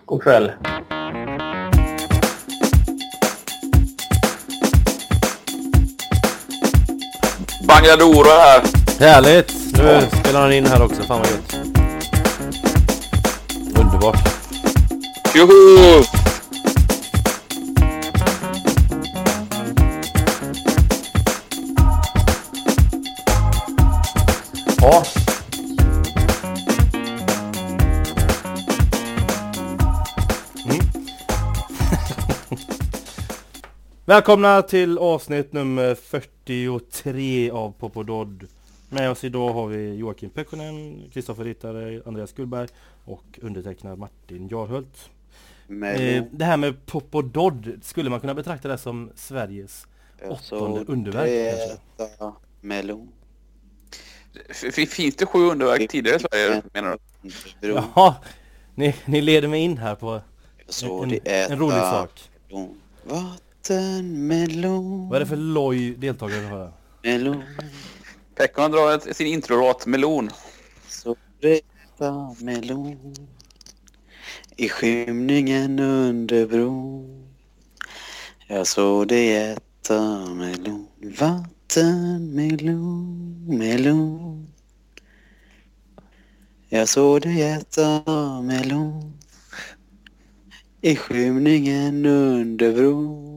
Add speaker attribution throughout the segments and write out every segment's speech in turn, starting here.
Speaker 1: God kväll.
Speaker 2: Bangadora här.
Speaker 3: Härligt! Nu spelar han in här också, fan vad gött. Underbart.
Speaker 2: Joho!
Speaker 1: Ja.
Speaker 3: Välkomna till avsnitt nummer 43 av Popododd. Med oss idag har vi Joakim Pekkonen, Kristoffer Rittare, Andreas Gullberg och undertecknad Martin Jarhult. Det här med Popododd, skulle man kunna betrakta det som Sveriges åttonde underverk?
Speaker 4: Melon.
Speaker 2: Finns det 7 underverk tidigare i Sverige, menar du?
Speaker 3: Jaha, ni leder mig in här på en rolig sak.
Speaker 4: Vattenmelon.
Speaker 3: Vad är det för loj deltagare vi har här?
Speaker 4: Melon.
Speaker 2: Pekkonen drar sin intro-låt Melon.
Speaker 4: Så rätta melon. I skymningen under bron. Jag såg det äta melon. Vattenmelon. Melon. Jag såg det äta melon. I skymningen under bron.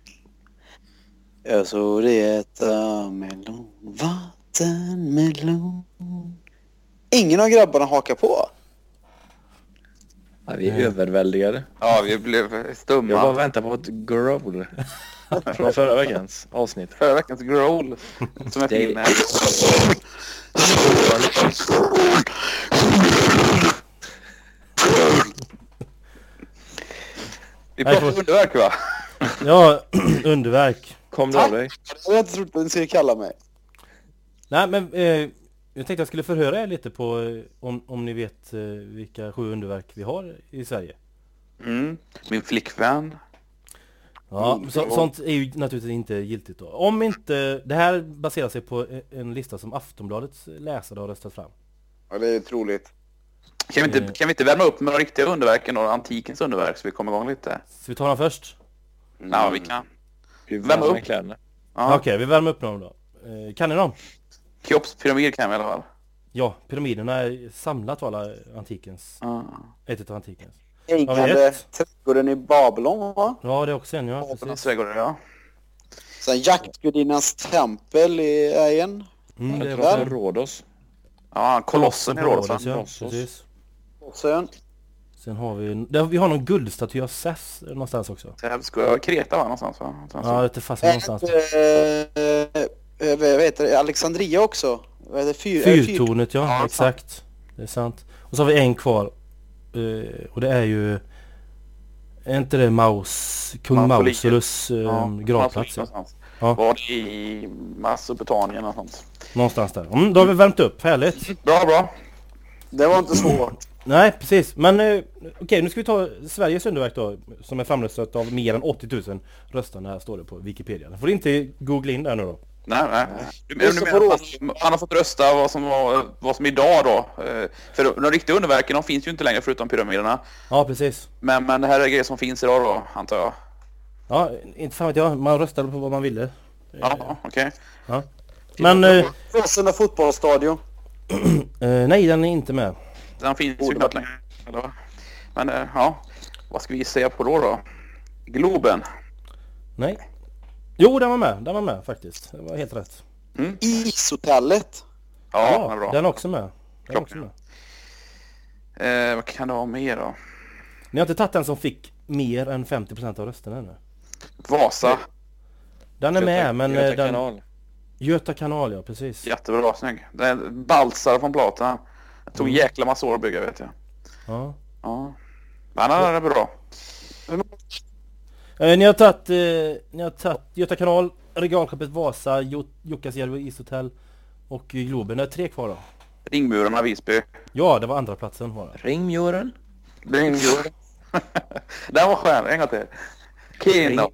Speaker 4: Jag såg det äta melon. Vattenmelon. Ingen av grabbarna hakar på.
Speaker 1: Ja, vi är överväldigade.
Speaker 2: Ja, vi blev stumma.
Speaker 1: Jag bara väntar på ett growl från förra veckans avsnitt.
Speaker 2: Förra veckans growl som är fin med. Vi pratar underverk, va?
Speaker 3: Ja, underverk.
Speaker 1: Kom du av dig?
Speaker 4: Jag har inte trott att ni skulle kalla mig.
Speaker 3: Nej, men jag tänkte jag skulle förhöra er lite på om ni vet vilka 7 underverk vi har i Sverige.
Speaker 2: Min flickvän.
Speaker 3: Ja, sånt är ju naturligtvis inte giltigt då. Om inte, det här baserar sig på en lista som Aftonbladets läsare har röstat fram.
Speaker 4: Ja, det är otroligt.
Speaker 2: Kan vi inte värma upp med de riktiga underverken och antikens underverk så vi kommer igång lite?
Speaker 3: Så vi tar dem först?
Speaker 2: Ja, vi kan.
Speaker 1: Vi
Speaker 2: Värma upp
Speaker 1: med kläderna.
Speaker 2: Ja.
Speaker 3: Okej, vi värmer upp dem då. Kan ni dem?
Speaker 2: Keopspyramid kan vi i alla fall.
Speaker 3: Ja, pyramiderna är samlat av alla antikens. Ett av antikens.
Speaker 4: Äggande trädgården i Babylon, va?
Speaker 3: Ja, det är också en, ja.
Speaker 2: Babylons trädgård, ja.
Speaker 4: Sen jaktgudinnans tempel är en.
Speaker 3: Det är
Speaker 1: Jag
Speaker 3: också
Speaker 1: tror
Speaker 3: en.
Speaker 1: Rhodos.
Speaker 2: Ja, kolossen i Rhodos.
Speaker 3: Ja,
Speaker 1: Rhodos.
Speaker 3: precis.
Speaker 4: Sen
Speaker 3: Sen har vi har någon guldstaty av Zeus någonstans också.
Speaker 2: Kreta, va? Någonstans, va?
Speaker 3: Ja, det är fast någonstans.
Speaker 4: vad heter det? Alexandria också. Vad heter det?
Speaker 3: Fyrtornet, ja, exakt. Det är sant. Och så har vi en kvar. Och det är ju... Är inte det Kung Mausolus gravplats? Ja.
Speaker 2: Var det i Mesopotamien och sånt?
Speaker 3: Någonstans där. Då har vi värmt upp, härligt.
Speaker 2: Bra.
Speaker 4: Det var inte svårt.
Speaker 3: Nej, precis. Men okej, nu ska vi ta Sveriges underverk då, som är framröstat av mer än 80 000 röstande. Här står det på Wikipedia. Får inte googla in där nu då.
Speaker 2: Nej. Han har fått rösta vad som idag då. För de riktiga underverken, de finns ju inte längre förutom pyramiderna.
Speaker 3: Ja, precis.
Speaker 2: Men det här är grejer som finns idag då, antar jag.
Speaker 3: Ja, inte fan vet jag. Man röstade på vad man ville.
Speaker 2: Ja, okej.
Speaker 3: Ja. Men...
Speaker 4: Frosna fotbollsstadion.
Speaker 3: nej, den är inte med.
Speaker 2: Den finns ju knappt längre. Men ja, vad ska vi säga på då? Globen.
Speaker 3: Nej. Jo, den var med faktiskt. Det var helt rätt.
Speaker 4: Ishotellet.
Speaker 2: Ja, den är bra.
Speaker 3: Den är också med.
Speaker 2: Vad kan det vara mer då?
Speaker 3: Ni har inte tagit den som fick mer än 50% av rösterna ännu.
Speaker 2: Vasa.
Speaker 3: Den är med, men
Speaker 1: Göta
Speaker 3: den...
Speaker 1: kanal.
Speaker 3: Göta kanal, ja, precis.
Speaker 2: Jättebra, snygg. Det är balsar från plata. Det tog jäkla massa år att bygga, vet jag.
Speaker 3: Ja.
Speaker 2: Men den är bra.
Speaker 3: Ni har tagit Göta kanal, regalskeppet Vasa, Jukkasjärvi Ishotell och Globen. Det är 3 kvar då.
Speaker 2: Ringmurarna, Visby.
Speaker 3: Ja, det var andra platsen var det.
Speaker 1: Ringmuren.
Speaker 2: Ringmuren. Den var skön, en gång till. Kino.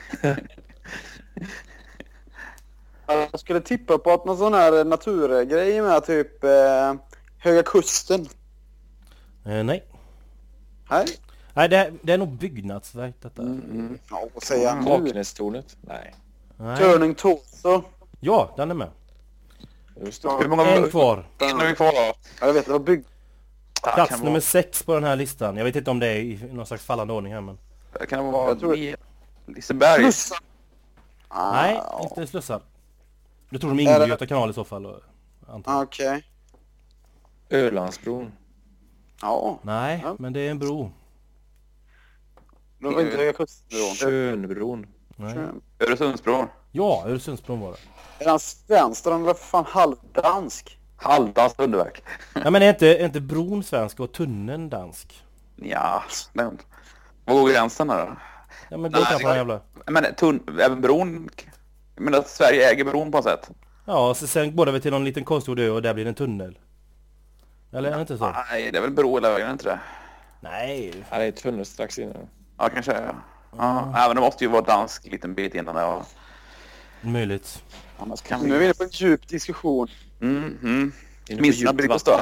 Speaker 4: Jag skulle tippa på att någon sån här naturgrej med typ Höga Kusten.
Speaker 3: Nej.
Speaker 4: Nej.
Speaker 3: Nej, det är nog byggnadsverk detta.
Speaker 4: Ja, vad säger han nu?
Speaker 1: Kaknästornet? Nej.
Speaker 3: Nej.
Speaker 4: Turning Torso.
Speaker 3: Ja, den är med.
Speaker 1: Just det.
Speaker 2: Hur många
Speaker 3: En kvar.
Speaker 2: En är vi kvar då?
Speaker 4: Ja, jag vet, det var bygg...
Speaker 3: Plats nummer 6 på den här listan. Jag vet inte om det är i någon slags fallande ordning här, men...
Speaker 2: Kan det vara
Speaker 4: Jag tror-
Speaker 2: Liseberg?
Speaker 4: Slussa.
Speaker 3: Nej, inte Slussar. Du tror de ingår i Göta kanal i så fall, antar.
Speaker 4: Okej.
Speaker 1: Ölandsbron.
Speaker 4: Ja,
Speaker 3: Nej,
Speaker 4: Ja.
Speaker 3: men det är en bro.
Speaker 4: det var inte Höga Kusten.
Speaker 1: Tjörnbron.
Speaker 3: Nej.
Speaker 2: Öresundsbron?
Speaker 3: Ja, Öresundsbron var det.
Speaker 4: Är han svensk? Den är för fan halvdansk.
Speaker 2: Halvdans underverk?
Speaker 3: Nej, men är inte bron svensk och tunneln dansk?
Speaker 2: Ja, men... Vad går gränsen här då?
Speaker 3: Ja, men gå
Speaker 2: Nej,
Speaker 3: kan på den jävla...
Speaker 2: Men även bron... Men att Sverige äger bron på ett sätt?
Speaker 3: Ja, så sen går det väl till någon liten konstgjord ö och där blir det en tunnel. Eller är det inte så?
Speaker 2: Nej, det är väl bro hela vägen, inte det?
Speaker 3: Nej.
Speaker 1: Ja, det är tunnel strax innan.
Speaker 2: Ja, kanske. Ja, även det måste ju vara dansk liten bit innan det. Ja.
Speaker 3: Möjligt.
Speaker 2: Annars kan
Speaker 4: Nu är vi inne på en djup diskussion.
Speaker 2: Minns ni när byggdes då?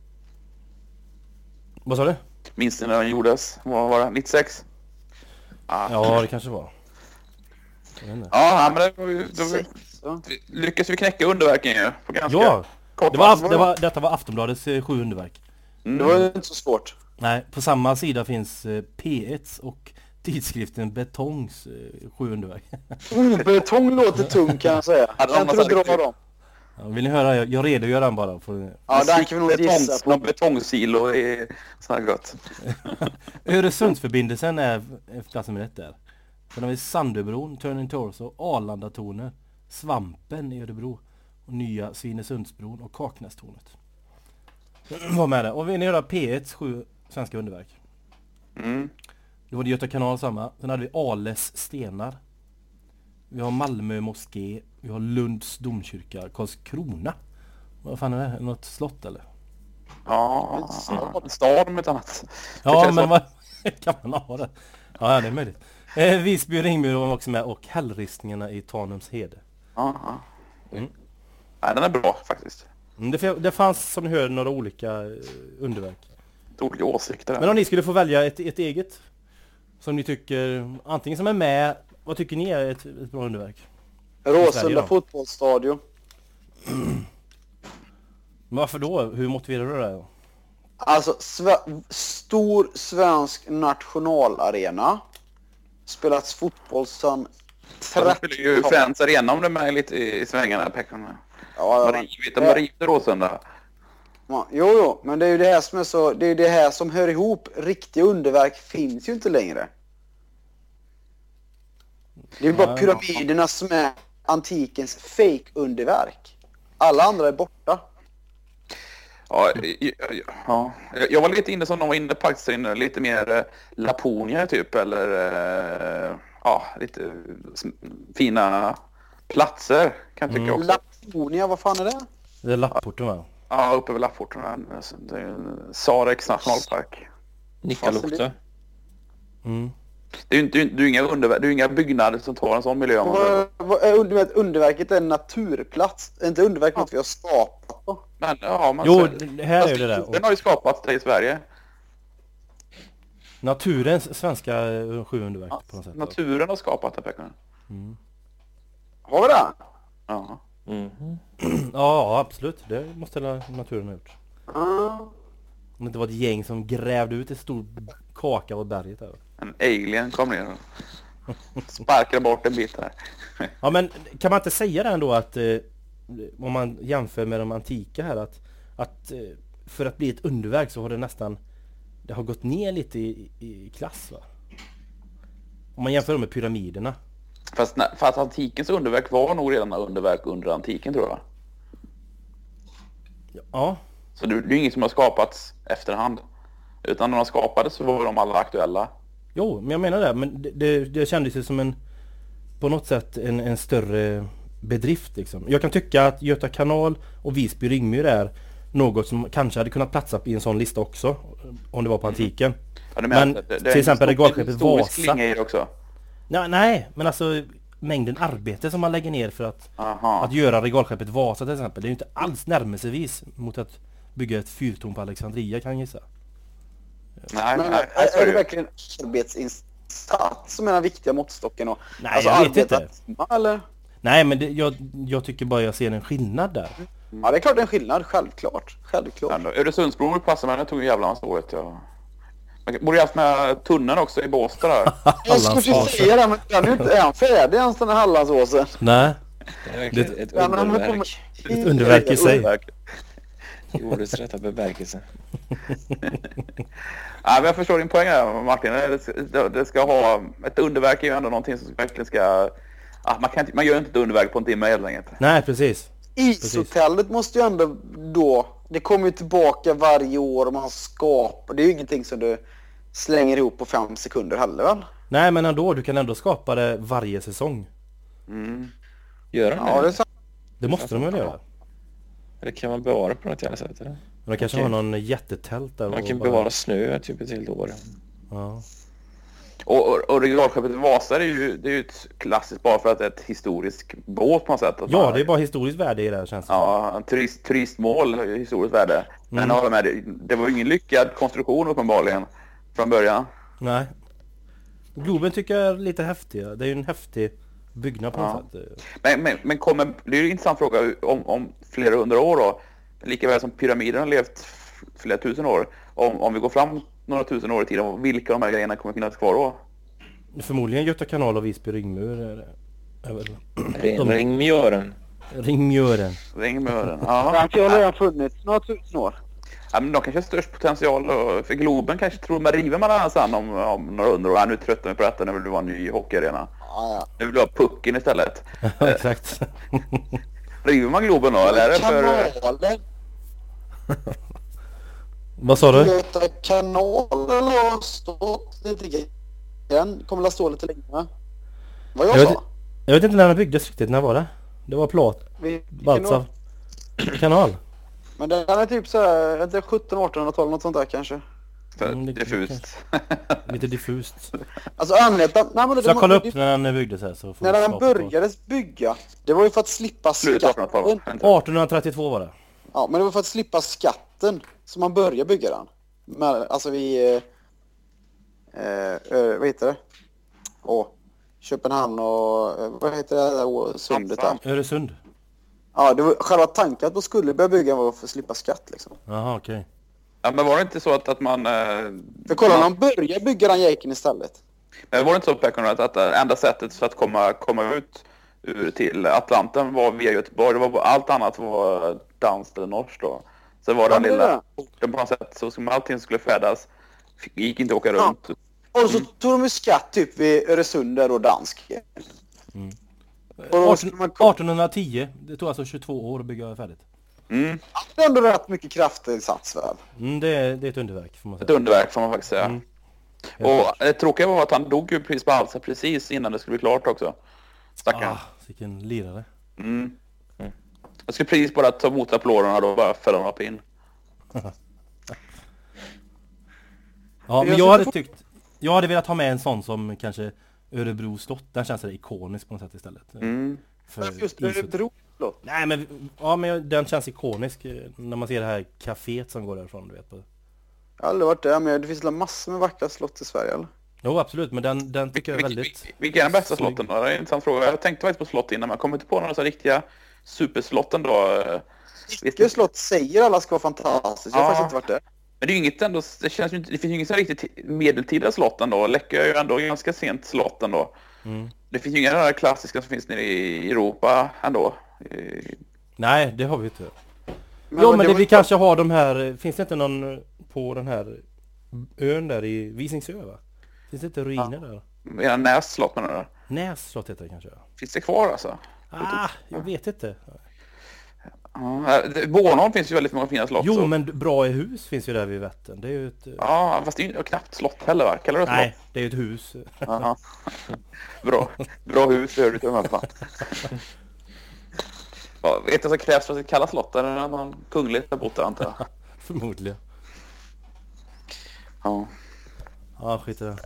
Speaker 3: Vad sa du?
Speaker 2: Minns ni när den gjordes? Vad var det? 96?
Speaker 3: Ja, det kanske var. Jag vet inte.
Speaker 2: Ja, men det var ju...
Speaker 4: Ja.
Speaker 2: Lyckades vi knäcka underverken ju. På ganska
Speaker 3: Ja,
Speaker 2: kort
Speaker 3: detta var Aftonbladets 7 underverk.
Speaker 4: Det var ju inte så svårt.
Speaker 3: Nej, på samma sida finns P1 och tidskriften Betongs 7 underverk.
Speaker 4: Betong låter tung, kan jag säga.
Speaker 2: Hade de
Speaker 4: Kan inte
Speaker 2: massa
Speaker 4: du dra
Speaker 2: riktigt-
Speaker 4: dem?
Speaker 3: Ja, vill ni höra? Jag redogör den bara. För...
Speaker 4: Ja, där kan vi nog gissa
Speaker 2: Någon
Speaker 4: på.
Speaker 2: betongsilo är så här gott.
Speaker 3: Öresundsförbindelsen är plats nummer 1 där. Sen har vi Sandöbron, Turning Torso, Arlandatornet, Svampen i Örebro och nya Svinesundsbron och Kaknästornet. Var med där. Och vill ni höra P1 7 svenska underverk? Då var det Göta kanal samma. Sen hade vi Ales stenar. Vi har Malmö moské. Vi har Lunds domkyrka. Karlskrona. Vad fan är det? Något slott eller?
Speaker 2: Ja, en stad med ett annat.
Speaker 3: Ja,
Speaker 2: Det
Speaker 3: men
Speaker 2: så.
Speaker 3: vad kan man ha det? Ja, det är möjligt. Visby och Ringmur var också med och hällristningarna i Tanums hede.
Speaker 2: Ja. Nej, den är bra faktiskt.
Speaker 3: Det fanns som ni hör några olika underverk.
Speaker 2: Olika åsikter.
Speaker 3: Men om ni skulle få välja ett eget som ni tycker, antingen som är med, vad tycker ni är ett bra underverk? Sverige
Speaker 4: Råsunda
Speaker 3: då?
Speaker 4: fotbollsstadion.
Speaker 3: Men varför då? Hur motiverar du det då?
Speaker 4: Alltså, stor svensk nationalarena. Spelats fotboll sedan
Speaker 2: De spelar ju Friends Arena om de är lite i svängarna, Pekon.
Speaker 4: Ja,
Speaker 2: De har rivit Råsunda.
Speaker 4: ja, jo, men det är ju det här som är så... Det är det här som hör ihop. Riktiga underverk finns ju inte längre. Det är bara pyramiderna som är antikens fake-underverk. Alla andra är borta.
Speaker 2: Ja. Jag var lite inne som de var inne på faktiskt, lite mer Laponia typ, eller lite fina platser kan jag tycka också.
Speaker 4: Laponia, vad fan är det?
Speaker 3: Det är Lapporten va?
Speaker 2: Ja, uppe vid Lappforten. Det är ju Sareks nationalpark.
Speaker 1: Nikkaluokta.
Speaker 2: Det är ju inga byggnader som tar en sån miljö.
Speaker 4: Vad är underverket är en naturplats. Inte underverk något vi har skapat då.
Speaker 2: Men, ja,
Speaker 3: Jo, det här är ju det där.
Speaker 2: Den har ju skapats i Sverige.
Speaker 3: Naturens svenska 7 underverk på något sätt.
Speaker 2: Naturen har skapat det, Pekon.
Speaker 4: Har vi det?
Speaker 2: Ja.
Speaker 3: Ja, absolut. Det måste naturen ha gjort. Om det inte var ett gäng som grävde ut en stor kaka av berget där.
Speaker 2: En alien kom ner och sparkade bort en bit här.
Speaker 3: Ja, men kan man inte säga det ändå att om man jämför med de antika här att för att bli ett underverk så har det har gått ner lite i klass va? Om man jämför med pyramiderna.
Speaker 2: Fast antikens underverk var nog redan underverk under antiken, tror jag.
Speaker 3: Ja.
Speaker 2: Så det är ju inget som har skapats efterhand. Utan när de skapades så var de alla aktuella.
Speaker 3: Jo, men jag menar det. Men det kändes ju som på något sätt en större bedrift liksom. Jag kan tycka att Göta kanal och Visby Ringmyr är något som kanske hade kunnat platsa i en sån lista också. Om det var på antiken.
Speaker 2: Ja,
Speaker 3: men till exempel regalskeppet Vasa.
Speaker 2: Också.
Speaker 3: Nej, men alltså mängden arbete som man lägger ner för att göra regalskeppet Vasa till exempel. Det är ju inte alls närmelsevis mot att bygga ett fyrtorn på Alexandria, kan jag gissa.
Speaker 2: Nej,
Speaker 4: Men
Speaker 2: nej,
Speaker 4: är det verkligen arbetsinsats som är den viktiga måttstocken? Och,
Speaker 3: Nej,
Speaker 4: alltså,
Speaker 3: jag vet inte.
Speaker 4: timmar, eller?
Speaker 3: Nej, men jag tycker bara jag ser en skillnad där.
Speaker 4: Ja, det är klart det är en skillnad. Självklart.
Speaker 2: Öresundsbron passar, men det tog ju jävla massa år. Man borde ju haft med tunneln också i Båstad där.
Speaker 4: Jag skulle precis säga det, men den är inte än färdig ens, den här Hallandsåsen.
Speaker 3: Nej,
Speaker 1: Det är verkligen ett
Speaker 4: Den har
Speaker 1: underverk.
Speaker 4: kommit-
Speaker 3: ett underverk i sig.
Speaker 1: I ordets rätta bemärkelse.
Speaker 2: Ja, men jag förstår din poäng där, Martin. Det ska ha... Ett underverk är ju ändå någonting som verkligen ska... Man gör inte ett underverk på en timme helt enkelt.
Speaker 3: Nej, precis.
Speaker 4: Ishotellet måste ju ändå då... Det kommer ju tillbaka varje år och man skapar... Det är ju ingenting som du slänger ihop på 5 sekunder heller, väl?
Speaker 3: Nej, men ändå, du kan ändå skapa det varje säsong.
Speaker 1: Gör han
Speaker 4: Ja, det är
Speaker 1: det?
Speaker 4: sant.
Speaker 3: Det måste de väl göra.
Speaker 1: Eller kan man bevara på något jävla sätt? Eller?
Speaker 3: Men de kanske
Speaker 1: Okej.
Speaker 3: har någon jättetält där.
Speaker 1: Man
Speaker 3: och
Speaker 1: kan
Speaker 3: bara-
Speaker 1: bevara snö typ ett helt år.
Speaker 3: Ja.
Speaker 2: Och regalskeppet Vasa det är ju ett klassiskt bara för att det är ett historiskt båt på något sätt. Att
Speaker 3: Ja,
Speaker 2: man-
Speaker 3: det är bara historiskt värde i det här, känns det.
Speaker 2: Ja, en turistmål, historiskt värde. Men jag håller med, det var ju ingen lyckad konstruktion uppenbarligen från början.
Speaker 3: Nej. Globen tycker jag är lite häftigare. Det är ju en häftig byggnad på något sätt.
Speaker 2: Men kommer, det är ju en intressant fråga om flera 100 år då. Lika väl som pyramiden har levt flera tusen år. Om vi går fram några tusen år i tiden, vilka av de här grejerna kommer finnas kvar då?
Speaker 3: Förmodligen Göta kanal och Visby ringmur är väl...
Speaker 1: Ringmjören.
Speaker 3: Ringmjören.
Speaker 2: Ringmören.
Speaker 4: Den
Speaker 2: Ja.
Speaker 4: har redan funnits några tusen år.
Speaker 2: Ja, men de kanske har störst potential för Globen kanske tror man river man den sen om några 100 år. Ja, nu tröttar vi på detta, nu vill du vara en ny hockeyarena.
Speaker 4: Ja.
Speaker 2: Nu vill du ha pucken istället.
Speaker 3: Exakt.
Speaker 2: River man Globen då? Eller är det för...
Speaker 4: Kanalen.
Speaker 3: Vad sa du?
Speaker 4: Göta kanalen har stått lite grann. Kommer att stå lite längre. Vad jag sa?
Speaker 3: Jag vet inte när den byggdes riktigt. När var det? Det var Baltzar kanal.
Speaker 4: Men den är typ så här, inte 1700-1800-tal, något sånt där kanske.
Speaker 2: Diffust.
Speaker 3: Lite diffust.
Speaker 4: Alltså anledningen... Nej, men
Speaker 3: Så jag kollar upp när den byggdes här så får
Speaker 4: när
Speaker 3: vi
Speaker 4: den
Speaker 3: svar på.
Speaker 4: börjades bygga, det var ju för att slippa
Speaker 2: Slut
Speaker 4: skatten.
Speaker 2: 1800-tal.
Speaker 3: 1832 var det.
Speaker 4: Ja, men det var för att slippa skatten som man började bygga den. Men, alltså vi... vad heter det? Köpenhamn och... vad heter det där sundet där?
Speaker 3: Öresund.
Speaker 4: Ja, det var själva tanken att man skulle börja bygga var för att slippa skatt liksom.
Speaker 3: Jaha, okej.
Speaker 2: Ja, men var det inte så att man...
Speaker 4: För kolla, när man började bygga den jäkeln istället.
Speaker 2: Men var det inte så, Pekon, att enda sättet för att komma ut till Atlanten var via Göteborg? Det var, allt annat var danskt eller norskt då. Så var den
Speaker 4: Ja, det är
Speaker 2: lilla porten på något sätt, så som allting skulle färdas, gick inte att åka runt.
Speaker 4: Och så tog de ju skatt typ vid Öresund där och dansk. Och då skulle man
Speaker 3: 1810. Det tog alltså 22 år att bygga färdigt.
Speaker 4: det är ändå rätt mycket kraftinsats väl.
Speaker 3: Det är ett underverk får man
Speaker 2: Ett
Speaker 3: säga.
Speaker 2: underverk får man faktiskt säga. Och det tråkiga var att han dog ju precis på Alsa precis innan det skulle bli klart också. Stackarn.
Speaker 3: Vilken lirare.
Speaker 2: Jag skulle precis bara ta emot applåderna då och bara fälla några pin.
Speaker 3: Ja, men jag hade velat ha med en sån som kanske Örebro slott. Den känns det ikonisk på något sätt istället. För
Speaker 4: Just
Speaker 3: ishot-
Speaker 4: Örebro.
Speaker 3: Nej, men den känns ikonisk när man ser det här kaféet som går därifrån, du vet.
Speaker 4: Jag har aldrig varit där, men det finns massor med vackra slott i Sverige, eller?
Speaker 3: Jo, absolut, men den tycker jag är väldigt...
Speaker 2: Vilka är den bästa slotten då? Det är en intressant fråga. Jag tänkte faktiskt på slott innan, men jag kommer inte på några så riktiga superslotten då.
Speaker 4: Vilket slott säger alla ska vara fantastiskt? Jag har faktiskt inte varit där.
Speaker 2: Men det är ju inget ändå, det känns ju inte, det finns ju inget så riktigt medeltida slott ändå. Läckö är ju ändå ganska sent slott ändå. Det finns ju inga där klassiska som finns nere i Europa ändå.
Speaker 3: Nej, det har vi inte.
Speaker 4: Men
Speaker 3: Men
Speaker 4: det
Speaker 3: vi kanske har de här... Finns det inte någon på den här ön där i Visingsö, va? Finns det inte ruiner där?
Speaker 2: Era Näs slott menar du?
Speaker 3: Näs slott heter det kanske.
Speaker 2: Finns det kvar alltså?
Speaker 3: Jag vet inte.
Speaker 2: Ja, Bornholm finns ju väldigt många fina slott.
Speaker 3: Jo,
Speaker 2: så.
Speaker 3: men bra i hus finns ju där vid Vättern. Det är ju ett...
Speaker 2: Ja, fast det är ju knappt slott heller, va? Kallar du det
Speaker 3: Nej,
Speaker 2: slott?
Speaker 3: det är ju ett hus.
Speaker 2: Aha. Bra hus, det hör du till de här fan. Ja, vet du vad som krävs för att kalla slott? Är det någon kungligt där borta, antar jag?
Speaker 3: Förmodligen.
Speaker 2: Ja.
Speaker 3: Ja, skit i det.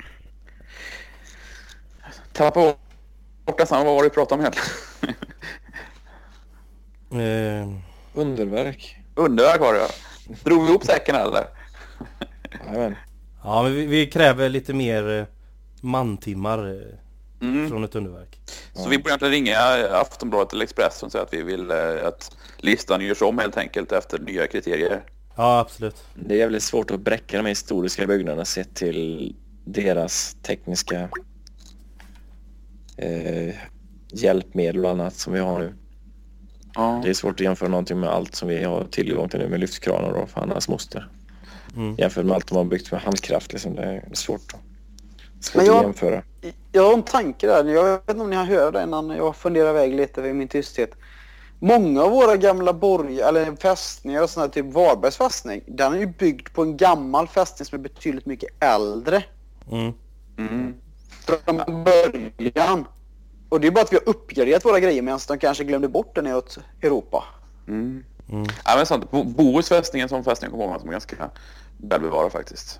Speaker 2: Tappa bort nästan, vad var det vi pratade om egentligen?
Speaker 1: Underverk.
Speaker 2: Underverk var det, ja. Drog vi ihop säcken eller?
Speaker 1: Jajamän.
Speaker 3: Ja, men vi kräver lite mer mantimmar från ett underverk.
Speaker 2: Så vi borde egentligen ringa Aftonbladet eller Expressen och säga att vi vill att listan görs om helt enkelt efter nya kriterier.
Speaker 3: Ja, absolut.
Speaker 1: Det är jävligt svårt att bräcka de historiska byggnaderna sett till deras tekniska hjälpmedel och annat som vi har nu.
Speaker 2: Ja.
Speaker 1: Det är svårt att jämföra någonting med allt som vi har tillgång till nu med lyftkranar och fan hans moster. Jämfört med allt de har byggt med handkraft liksom. Det är svårt att jämföra.
Speaker 4: Jag har en tanke där. Jag vet inte om ni har hört det innan jag funderar iväg lite vid min tysthet. Många av våra gamla eller fästningar och sådana typ Varbergs fästning, den är ju byggd på en gammal fästning som är betydligt mycket äldre. Från början. Och det är bara att vi har uppgraderat våra grejer medan de kanske glömde bort den åt Europa.
Speaker 2: Ja, men sant. Bohus fästning är en sån fästning som är ganska välbevarad faktiskt.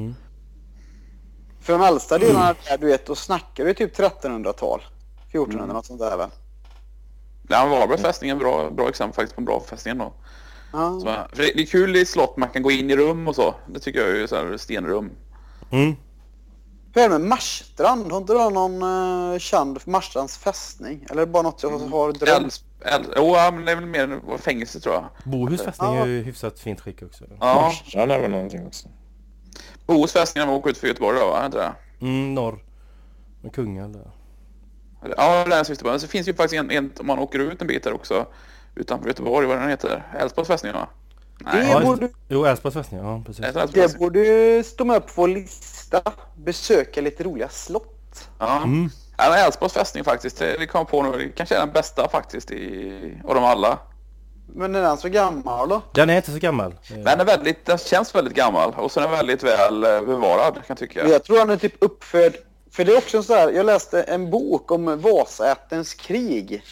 Speaker 4: För de äldsta delarna där, du vet, då snackar vi typ 1300-tal. 1400 något sånt där väl.
Speaker 2: Ja, Varbergs fästning är en bra exempel faktiskt på en bra fästning då.
Speaker 4: Ja.
Speaker 2: För det är kul i slott, man kan gå in i rum och så. Det tycker jag är så här stenrum.
Speaker 4: Hur är det med Marstrand? Har inte du någon känd för Marstrands fästning? Eller är det bara något jag har drömt?
Speaker 2: Men det är väl mer fängelse tror jag.
Speaker 3: Bohus fästning är ju hyfsat fint skick också.
Speaker 2: Ja.
Speaker 1: Ja, det är väl någonting också.
Speaker 2: Bohus fästning när man åker ut för Göteborg då, va? Inte det?
Speaker 3: Norr. Med Kungälv där.
Speaker 2: Ja, det är så Göteborg. Men så finns ju faktiskt en om man åker ut en bit där också. Utanför Göteborg, vad den heter. Älvsborgs fästning, va?
Speaker 3: Jo, Älvsborgs fästning, ja precis.
Speaker 4: Det borde ju stå med på vår lista. Besöka lite roliga slott.
Speaker 2: Ja. Ja, Älvsborgs fästning faktiskt. Det kom på nu. Det kanske är den bbästa faktiskt av dem alla.
Speaker 4: Men är den så gammal då?
Speaker 3: Den är inte så gammal.
Speaker 2: Den känns väldigt gammal. Och så är den väldigt väl bevarad kan jag tycka.
Speaker 4: Jag tror han är typ uppfödd. För det är också så här. Jag läste en bok om Vasaättens krig.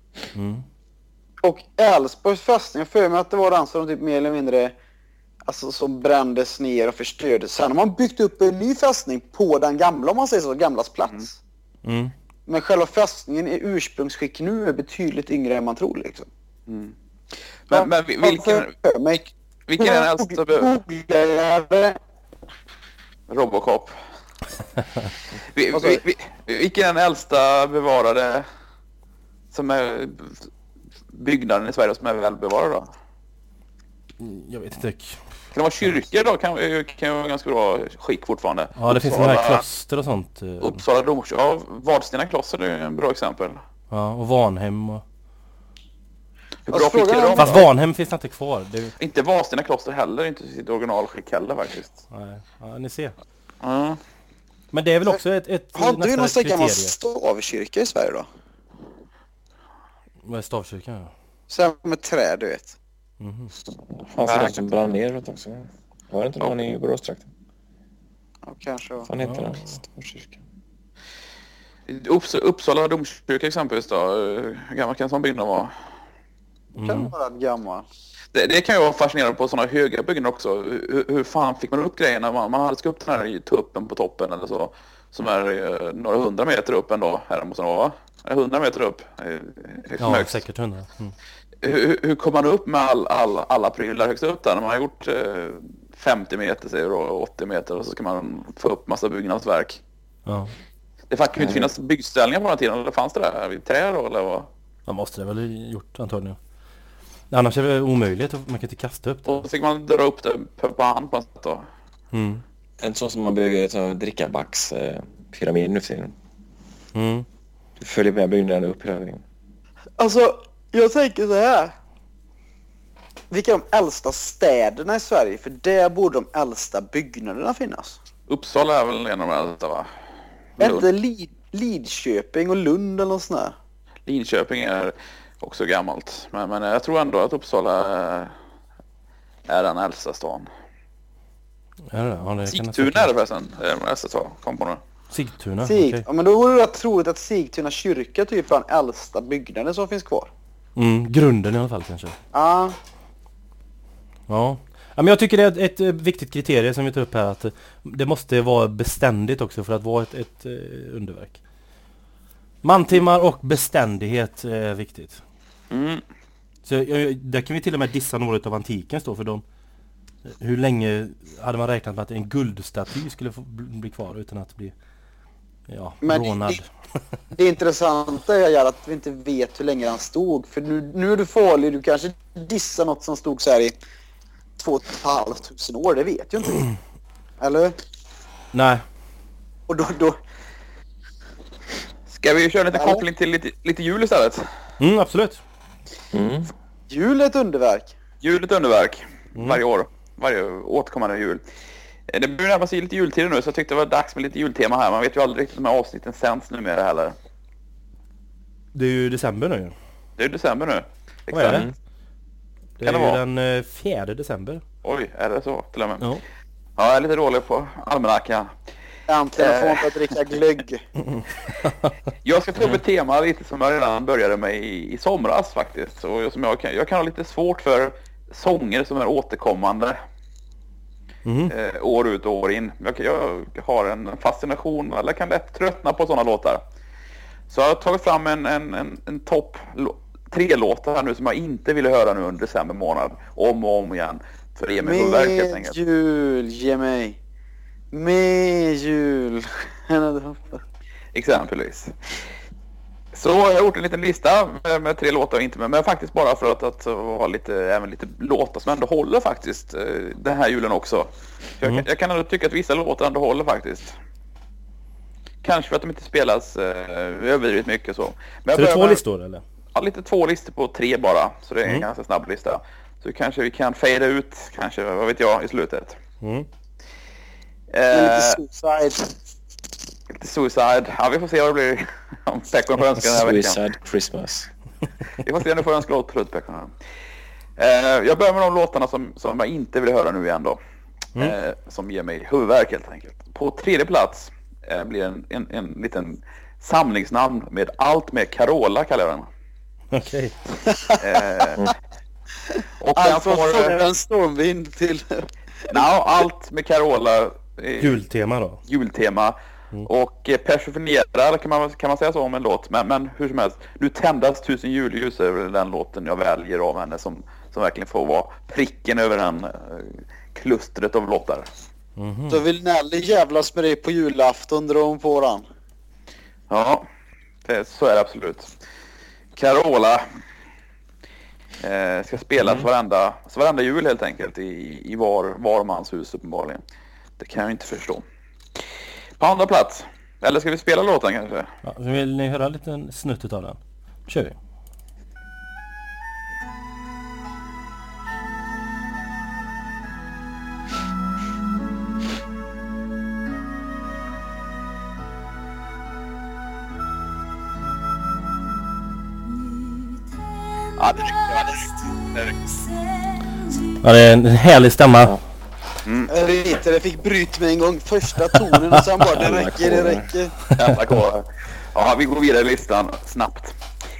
Speaker 4: Och Älvsborgs fästning, jag för mig att det var den som typ mer eller mindre alltså som brändes ner och förstördes. Sen har man byggt upp en ny fästning på den gamla, om man säger så, gamlas plats. Men själva fästningen i ursprungsskick nu är betydligt yngre än man tror liksom.
Speaker 2: Men vilken är den äldsta Robocop? Vilken är den äldsta bevarade som är byggnaden i Sverige som är välbevarad då?
Speaker 3: Jag vet inte.
Speaker 2: Kan det vara kyrkor då? Kan vara ganska bra skick fortfarande.
Speaker 3: Ja, det finns några kloster och sånt.
Speaker 2: Uppsala domkyrka. Ja, Vadstena kloster är en bra exempel.
Speaker 3: Ja, och Vanhem och...
Speaker 2: Hur bra skick är de?
Speaker 3: Fast Vanhem finns inte kvar.
Speaker 2: Inte Vadstena kloster heller, inte sitt originalskick heller faktiskt.
Speaker 3: Nej, ja, ni ser.
Speaker 2: Ja.
Speaker 3: Men det är väl också ett
Speaker 4: har du någon sån gammal
Speaker 3: kriterium.
Speaker 4: stavkyrka i Sverige då?
Speaker 3: Vad är stavkyrkan? Ja.
Speaker 4: Så med träd, du vet.
Speaker 1: Fanns det någon som brann ner runt också? Var det inte någon i Boråstrakten?
Speaker 4: Ja, kanske.
Speaker 1: Vad heter den? Stavkyrkan.
Speaker 2: Uppsala domkyrka exempelvis då. Hur gammal kan en sån byggnad vara?
Speaker 4: Kan vara gammal.
Speaker 2: Det kan ju vara fascinerande på sådana höga byggnader också. Hur fan fick man upp grejerna? Man hade ska upp den här i tuppen på toppen eller så. Som är några 100 meter upp ändå. Här måste det vara. 100 meter upp.
Speaker 3: Ja, högst. Säkert 100.
Speaker 2: Hur kom man upp med alla prylar högst upp där? När man har gjort 50 meter säger du, och 80 meter och så ska man få upp massa byggnadsverk.
Speaker 3: Ja.
Speaker 2: Det kan ju inte finnas byggställningar på den tiden. Eller fanns det där? Vid trä då? Eller vad?
Speaker 3: Man måste det väl gjort antagligen. Annars är det omöjligt. Man kan inte kasta upp det.
Speaker 2: Och så fick man dra upp det på hand på något sätt då.
Speaker 1: En sån som man bygger en drickabacks pyramid nu för tiden. Du följer med byggnaden upp hela vägen.
Speaker 4: Alltså, jag tänker så här. Vilka är de äldsta städerna i Sverige? För där borde de äldsta byggnaderna finnas.
Speaker 2: Uppsala är väl en av de äldsta, va?
Speaker 4: Är inte Lidköping och Lund eller något sånt där?
Speaker 2: Linköping är också gammalt. Men jag tror ändå att Uppsala är den äldsta stan.
Speaker 3: Är det? Ja, det
Speaker 2: Sigtuna är det förresten. Det är den äldsta stan. Kom på nu.
Speaker 3: Sigtuna? Okay.
Speaker 4: Ja, men då vore det troligt att Sigtuna kyrka typ är den äldsta byggnaden som finns kvar.
Speaker 3: Grunden i alla fall kanske.
Speaker 4: Ja.
Speaker 3: Ja. Ja, men jag tycker det är ett viktigt kriterium som vi tar upp här, att det måste vara beständigt också för att vara ett underverk. Mantimmar och beständighet är viktigt. Så där kan vi till och med dissa några av antiken stå för hur länge hade man räknat med att en guldstaty skulle bli kvar utan att bli rånad?
Speaker 4: Det intressanta är att vi inte vet hur länge han stod. För nu är du farlig. Du kanske dissar något som stod så här i 2 500 år. Det vet ju inte. Eller?
Speaker 3: Nej.
Speaker 4: Och då...
Speaker 2: Ska vi köra lite koppling till lite jul istället?
Speaker 3: Absolut.
Speaker 4: Jul är ett underverk.
Speaker 2: Jul är ett underverk. Varje år. Varje återkommande jul. Det börjar närma sig lite jultider nu, så jag tyckte det var dags med lite jultema här. Man vet ju aldrig riktigt de här avsnitten sänds numera heller.
Speaker 3: Det är ju december nu.
Speaker 2: Det är december nu.
Speaker 3: Exakt. Vad är det? Det är ju den 4 december.
Speaker 2: Oj, är det så till och med?
Speaker 3: Ja.
Speaker 2: Ja, jag är lite dålig på almanackan.
Speaker 4: Äntligen får man att dricka glögg.
Speaker 2: Jag ska ta upp ett tema lite som jag redan började med i somras faktiskt. Och som jag kan ha lite svårt för sånger som är återkommande. År ut och år in. Jag har en fascination, eller kan lätt tröttna på sådana låtar. Så jag har tagit fram en topp 3 låtar här nu som jag inte ville höra nu under december månad. Om och om igen. För det är mig huvudvärk helt enkelt.
Speaker 4: Jul, ge mig. Med jul.
Speaker 2: Exempelvis. Så jag har gjort en liten lista med 3 låtar och inte med. Men faktiskt bara för att ha även lite låtar som ändå håller faktiskt den här julen också. Jag kan ändå tycka att vissa låtar ändå håller faktiskt. Kanske för att de inte spelas överdrivet mycket så. Men
Speaker 3: så det är 2 listor eller?
Speaker 2: Ja, lite 2 listor på 3 bara. Så det är en ganska snabb lista. Så kanske vi kan fade ut, kanske, vad vet jag, i slutet.
Speaker 4: Lite Suicide.
Speaker 2: Lite Suicide. Ja, vi får se vad det blir om Pekon får önska den här veckan.
Speaker 1: Suicide Christmas.
Speaker 2: Vi får se om du får önska låt på Pekon. Jag börjar med de låtarna som jag inte vill höra nu igen då. Som ger mig huvudvärk helt enkelt. På 3:e plats blir en liten samlingsnamn med Allt med Carola kallar jag den.
Speaker 3: Okej.
Speaker 2: Och
Speaker 4: allt från en stormvind till...
Speaker 2: Allt med Carola.
Speaker 3: Jultema då.
Speaker 2: Jultema. Och personifierar kan man säga så om en låt. Men hur som helst. Nu tändas 1000 julljus över den låten jag väljer av henne. Som verkligen får vara pricken över den klustret av låtar.
Speaker 4: Så vill Nelly jävlas med dig på julafton, drar hon på den.
Speaker 2: Ja, så är det absolut. Carola ska spelas varenda jul helt enkelt i var mans hus uppenbarligen. Det kan jag inte förstå. På andra plats. Eller ska vi spela låten kanske?
Speaker 3: Ja, vill ni höra en liten snutt av den? Kör vi. Ja, det är en härlig stämma.
Speaker 4: Det fick bryt med en gång. Första tonen och sen bara det räcker.
Speaker 2: Ja, vi går vidare i listan snabbt.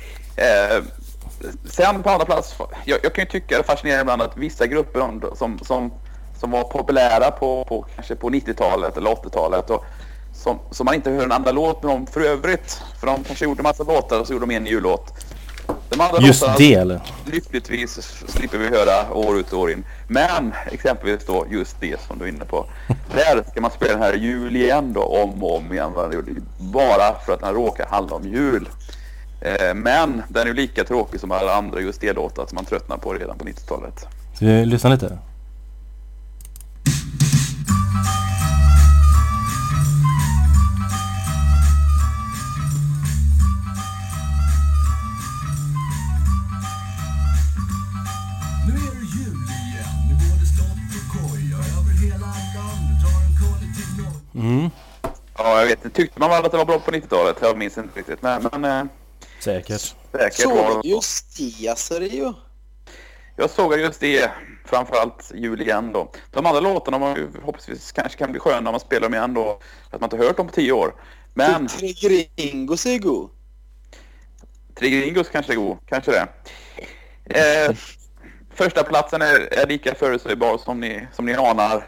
Speaker 2: Sen på andra plats, jag kan ju tycka det fascinerar ibland att vissa grupper som var populära kanske på 90-talet eller 80-talet och som man inte hör en andra låt med dem för övrigt. För de kanske gjorde massa låtar och så gjorde de en jullåt.
Speaker 3: Just det eller?
Speaker 2: Lyckligtvis slipper vi höra år ut och år in. Men exempelvis då just det som du är inne på. Där ska man spela den här jul igen då om och om igen. Bara för att den råkar handla om jul. Men den är ju lika tråkig som alla andra just det låtar som man tröttnar på redan på 90-talet.
Speaker 3: Ska vi lyssna lite?
Speaker 2: Ja, jag vet inte. Tyckte man väl att det var bra på 90-talet? Jag minns inte riktigt. Men
Speaker 3: säkert
Speaker 4: såg just det, alltså det ju.
Speaker 2: Jag såg just det. Framförallt jul igen då. De andra låtarna man ju förhoppningsvis kanske kan bli sköna när man spelar dem igen då. Att man inte hört dem på 10 år. Men...
Speaker 4: Tre Gringos är god.
Speaker 2: Tre Gringos kanske är god. Kanske det. Första platsen är lika förutsägbar som ni anar.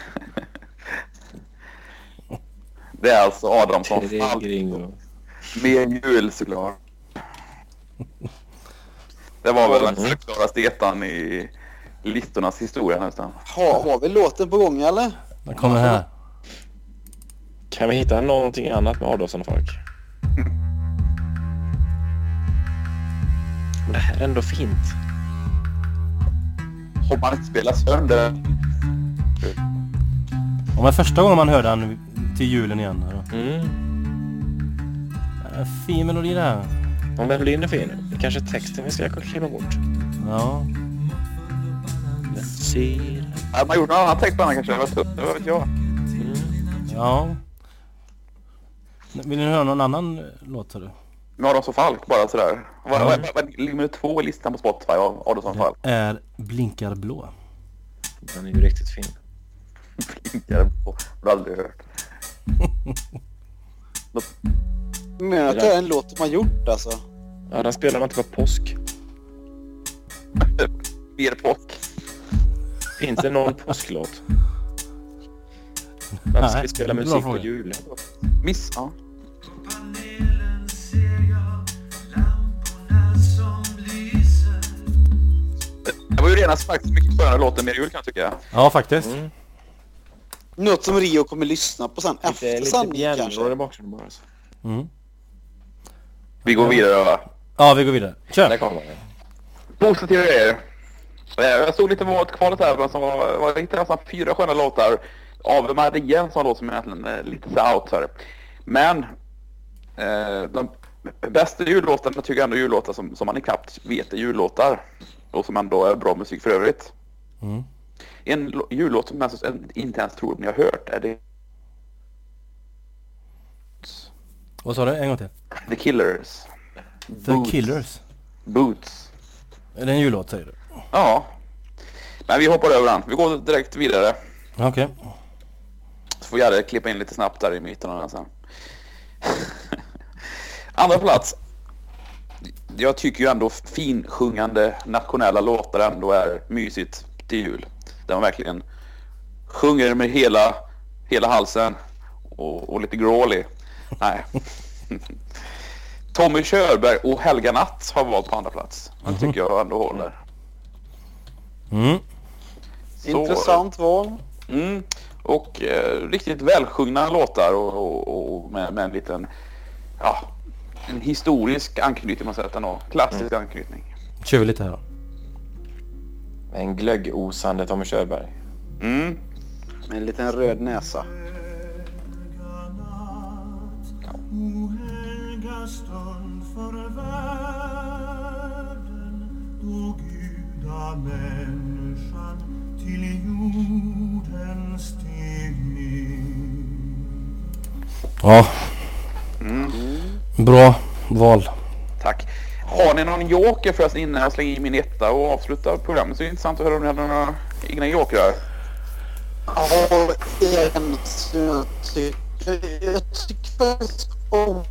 Speaker 2: Det är alltså Adamsson med jul såklart. Det var väl den självklara stetan i listornas historia nästan.
Speaker 4: Har vi låten på gång eller?
Speaker 3: Den kommer här.
Speaker 1: Kan vi hitta någonting annat med Adolfsson och Falk? Det här är ändå fint.
Speaker 2: Om man inte spelar sönder.
Speaker 3: Om det första gången man hörde den till julen igen. Då. Fin melodi det här.
Speaker 1: Om melodin är fin. Det kanske är texten vi ska klippa bort.
Speaker 3: Ja.
Speaker 2: Hade man gjort någon annan text på den kanske? Det vet jag.
Speaker 3: Ja. Vill ni höra någon annan låt? Du?
Speaker 2: Med Adolfsson Falk bara sådär. Vad ligger med 2 i listan på Spotify av Adolfsson Falk?
Speaker 3: Är Blinkar blå.
Speaker 1: Den är ju riktigt fin.
Speaker 2: Blinkar blå. Jag har aldrig hört.
Speaker 4: Men att det är en låt de har gjort alltså.
Speaker 1: Ja, den spelar man inte på påsk.
Speaker 2: Mer påsk.
Speaker 1: Finns det någon påsklåt? Varför ska vi spela musik på jul?
Speaker 2: Ja. Det var ju redan faktiskt mycket skönare låten med jul kan jag tycka.
Speaker 3: Ja, faktiskt.
Speaker 4: Något som Rio kommer lyssna på sen efter
Speaker 1: sändningen
Speaker 4: kanske.
Speaker 1: Bara, alltså.
Speaker 2: Vi går vidare va?
Speaker 3: Ja, vi går vidare. Kör!
Speaker 1: Där kommer det.
Speaker 2: Positiva grejer. Jag såg lite vad kvalet här men som var hittade nästan 4 sköna låtar. Ave Maria som låt som egentligen är lite så out här. Men de bästa jullåtarna tycker jag ändå jullåtar som man knappt vet är jullåtar. Och som ändå är bra musik för övrigt. En jullåt som jag inte ens tror ni har hört är det.
Speaker 3: Vad sa du? En gång till.
Speaker 2: The Killers. Boots.
Speaker 3: Är det en jullåt säger du?
Speaker 2: Ja. Men vi hoppar över den. Vi går direkt vidare.
Speaker 3: Okej.
Speaker 2: Så får jag klippa in lite snabbt där i mitten av den sen. Andra plats. Jag tycker ju ändå finsjungande nationella låtar ändå är mysigt till jul. Där man verkligen sjunger med hela halsen och lite grålig. Nej. Tommy Körberg och Helga Natt har valt på andra plats. Den tycker jag ändå håller.
Speaker 4: Intressant val.
Speaker 2: Och riktigt välsjungna låtar och med en liten en historisk anknytning man säger att klassisk anknytning.
Speaker 3: Kör vi lite här då.
Speaker 1: En glöggosande Tommy Körberg.
Speaker 4: Med en liten röd näsa. Stund för världen då gudamänniskan till jorden steg ner.
Speaker 3: Ja. Bra val.
Speaker 2: Tack. Har ni någon joker för att innan jag slänger in min etta och avslutar programmet så är det intressant att höra om ni hade några egna jokrar.
Speaker 4: Ja, en som jag tycker faktiskt om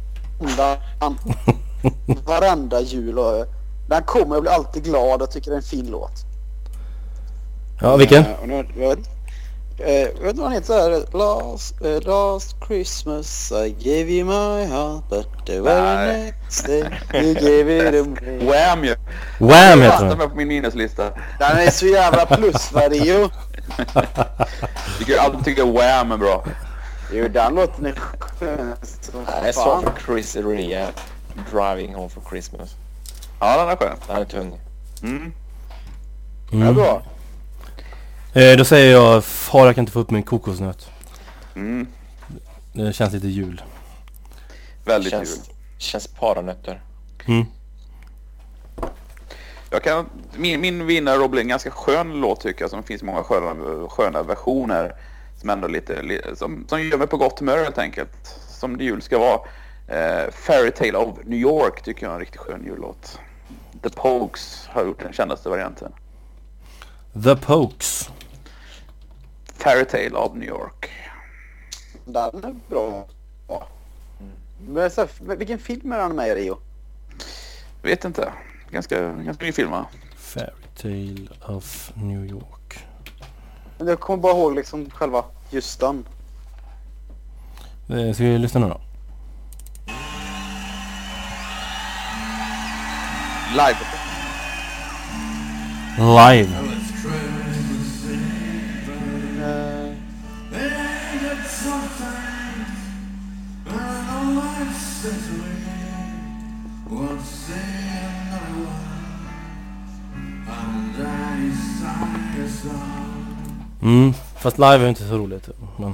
Speaker 4: varenda jul och den kommer jag blir alltid glad och tycker det är en fin låt.
Speaker 3: Ja, vilken?
Speaker 4: Jag vet vad han heter så här. Last Christmas I gave you my heart but the very next day you gave it away.
Speaker 2: Wham ju.
Speaker 3: Wham heter
Speaker 2: den. På min minneslista.
Speaker 4: Den är så jävla plus Rio.
Speaker 2: Jag tycker Wham är bra.
Speaker 4: Jo, den låten är skön.
Speaker 1: Det är så för Chris Rea. Driving Home for Christmas.
Speaker 2: Ja, den är skön.
Speaker 1: Den är tung.
Speaker 4: Det är bra.
Speaker 3: Då säger jag far jag kan inte få upp min kokosnöt. Det känns lite jul.
Speaker 2: Väldigt jul.
Speaker 1: Känns paranötter.
Speaker 2: Jag kan, min vinnare blir en ganska skön låt tycker jag. Som finns många sköna versioner. Som ändå lite som gör mig på gott humör helt enkelt. Som det jul ska vara. Fairy Tale of New York tycker jag är en riktigt skön jullåt. The Pokes har gjort den kändaste varianten.
Speaker 3: The Pokes.
Speaker 2: Fairy Tale of New York.
Speaker 4: Den är bra. Men så, vilken film är den med i Rio?
Speaker 2: Vet inte. Ganska ny film va?
Speaker 3: Fairy Tale of New York.
Speaker 4: Jag kommer bara ihåg liksom själva just den.
Speaker 3: Ska vi lyssna nu då?
Speaker 2: Live.
Speaker 3: Live. Fast live är inte så roligt. Men...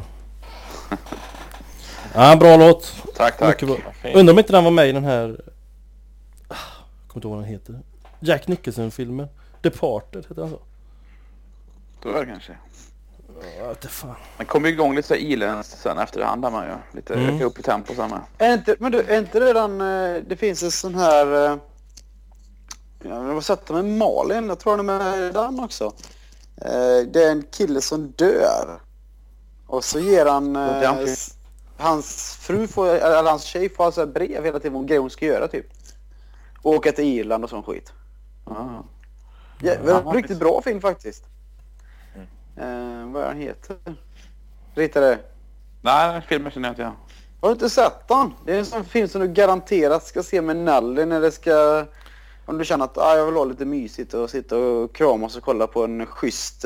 Speaker 3: ja, bra låt.
Speaker 2: Tack.
Speaker 3: Undrar om inte den var med i den här... jag kommer inte ihåg vad den heter. Jack Nicholson-filmen. Departed heter den så.
Speaker 2: Då är det kanske.
Speaker 3: Ja, det fan.
Speaker 2: Man kommer igång lite så ilens sen efterhand där man ju. Lite öka upp i tempo samma.
Speaker 4: Är inte redan... det finns en sån här... jag har sett med Malin. Jag tror han är med den också. Det är en kille som dör. Och så ger han... hans fru får, eller hans tjej får alltså brev hela tiden om grejer hon ska göra typ. Och åka till Irland och sån skit. Riktigt bra film faktiskt. Vad är han heter? Ritare?
Speaker 2: Nej, filmen känner jag inte.
Speaker 4: Har du inte sett den? Det är en sån film som du garanterat ska se med Nelly när det ska... Om du känner att jag vill ha lite mysigt och sitta och kramas och kolla på en schysst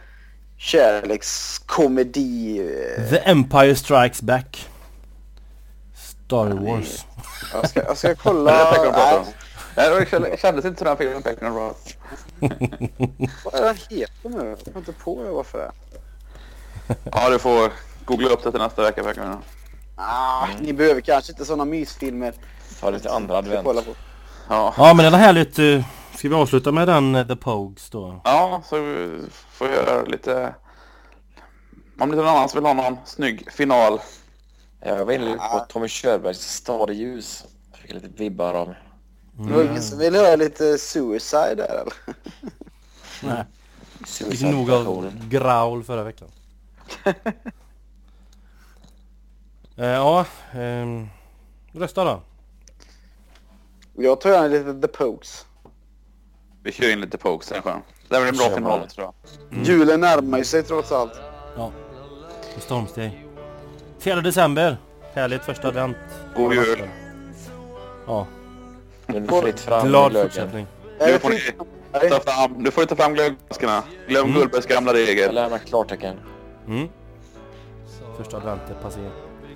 Speaker 4: kärlekskomedi.
Speaker 3: The Empire Strikes Back. Star Wars.
Speaker 4: Jag ska kolla...
Speaker 2: Jag kändes inte sådär filmen Pekka bra.
Speaker 4: Vad är den heter nu? Jag kommer inte på det varför.
Speaker 2: Ja, du får googla upp det till nästa vecka Pekka.
Speaker 4: Ni behöver kanske inte sådana mysfilmer.
Speaker 1: Ta lite andra advent.
Speaker 3: Ja, men det är härligt. Ska vi avsluta med den The Pogues då?
Speaker 2: Ja, så får jag göra lite... Om inte någon annan vill ha någon snygg final.
Speaker 1: Jag var inne på Tommy Körbergs Stad i ljus. Jag fick lite vibbar av.
Speaker 4: Vill du höra lite Suicide där eller?
Speaker 3: Nej. Fick nog av growl förra veckan. Rösta då.
Speaker 4: Jag tar gärna lite The Pogues.
Speaker 2: Vi kör in lite Pogues, det är skönt. Det är väl en bra final, tror jag.
Speaker 4: Julen närmar sig trots allt.
Speaker 3: Ja, och stormsteg. 4 december. Härligt första advent.
Speaker 2: God jul.
Speaker 3: Ja.
Speaker 1: Glad
Speaker 3: fortsättning.
Speaker 2: Du får ta fram glöggaskarna. Glöm Gullbergs gamla regel.
Speaker 1: Jag lämnar klartecken.
Speaker 3: Första advent är passé.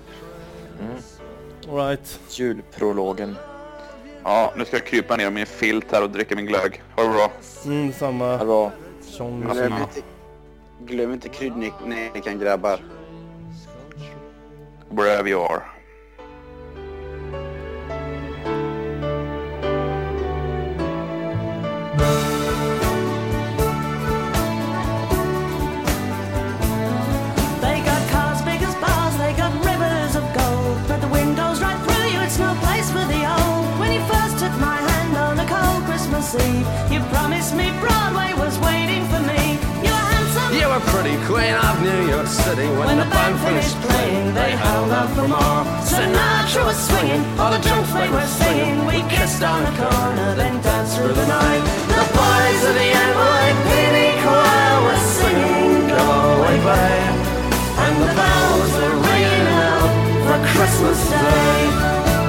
Speaker 3: All right.
Speaker 1: Julprologen.
Speaker 2: Ja, nu ska jag krypa ner min filt här och dricka min glögg. Ha det bra.
Speaker 3: Samma.
Speaker 1: Bra.
Speaker 4: Glöm inte kryddnejlikan grabbar.
Speaker 2: Wherever you are.
Speaker 5: You promised me Broadway was waiting for me. You were handsome. You were pretty queen of New York City. When the band finished playing, they held out for more. Sinatra was swinging, all the drunk they were singing. We kissed on the corner, then danced through the night. The boys of the NYPD choir were singing Go Away Babe, and the bells were ringing out for Christmas Day.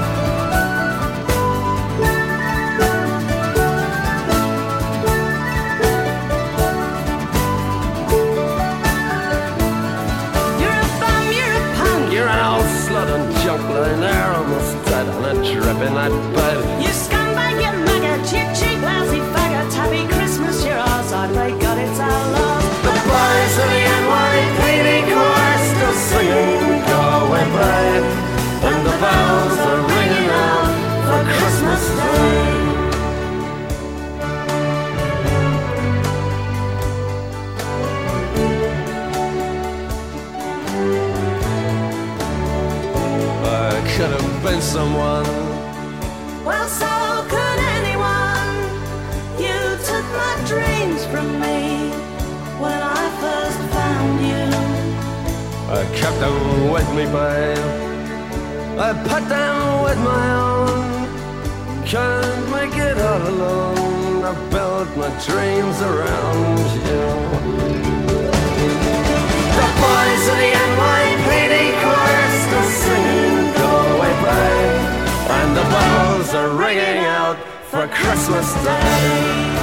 Speaker 5: Lying there almost dead on a drip in that bed. You scumbag, you maggot, you cheap lousy faggot. Happy Christmas, you're ours, I pray God it's our love. The boys of the NYPD choir still singing Go Away Babe, and the bells are ringing out for Christmas Day. Could have been someone. Well, so could anyone. You took my dreams from me when I first found you. I kept them with me, babe. I put them with my own. Can't make it all alone. I built my dreams around you. The boys of the NYPD choir still singing and the bells are ringing out for Christmas Day.